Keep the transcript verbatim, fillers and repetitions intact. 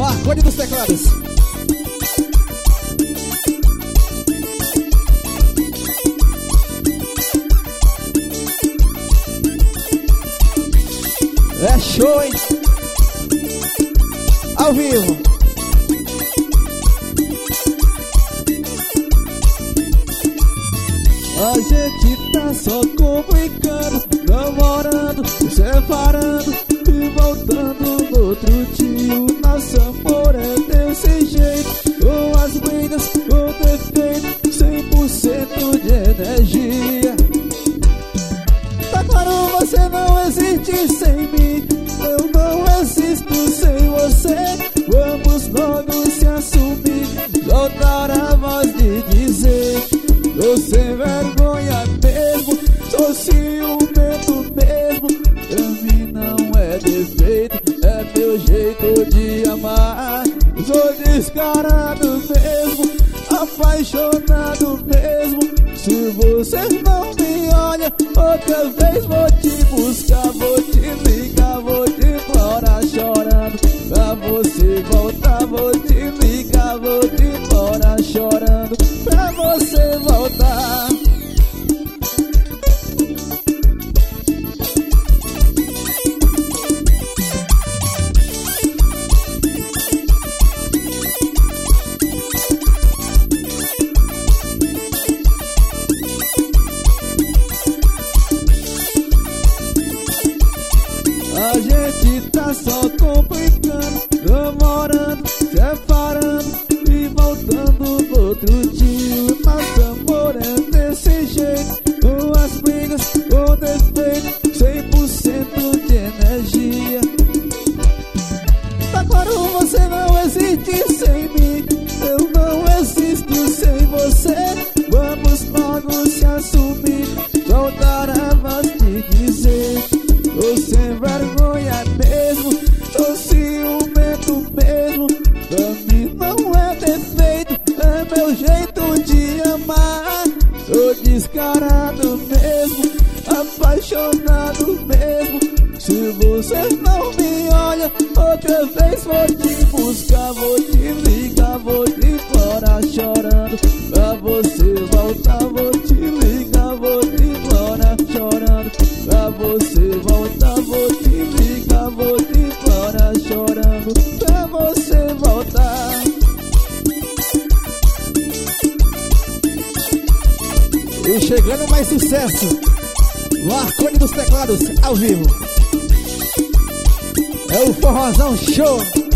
Marconi dos teclados. É show, hein? Ao vivo. A gente tá só complicando, namorando, separando e voltando no outro dia. O nosso amor é desse jeito, com as brigas, com defeito, cem por cento de energia. Tá claro, você não existe sem mim, eu não existo sem você. Vamos logo se assumir, soltar a voz de dizer: tô sem vergonha mesmo, sou ciumento mesmo. Pra mim não é defeito, é meu jeito de amar. Sou descarado mesmo, apaixonado mesmo. Se você não me olha, outra vez vou te buscar, vou te ligar, vou te implorar chorando. Pra você voltar, vou te ligar, vou te implorar chorando. Pra você voltar. A gente tá só complicando, namorando, separando e voltando no outro dia. O nosso amor é desse jeito, com as brigas, com defeito, cem por cento de energia. Tá claro, você não existe sem mim, eu não existo sem você. Vamos logo se assumir, soltar a voz de dizer: tô sem vergonha mesmo, tô ciumento mesmo. Pra mim não é defeito, é meu jeito de amar. Sou descarado mesmo, apaixonado mesmo. Se você não me olha, outra vez vou te buscar, vou te ligar, vou te implorar chorando. Pra você voltar, vou te ligar, vou te implorar chorando. Pra você voltar, vou te ligar, vou te implorar chorando. Pra você voltar. E chegando mais sucesso, Marconi dos teclados, ao vivo. É o Forrozão Show.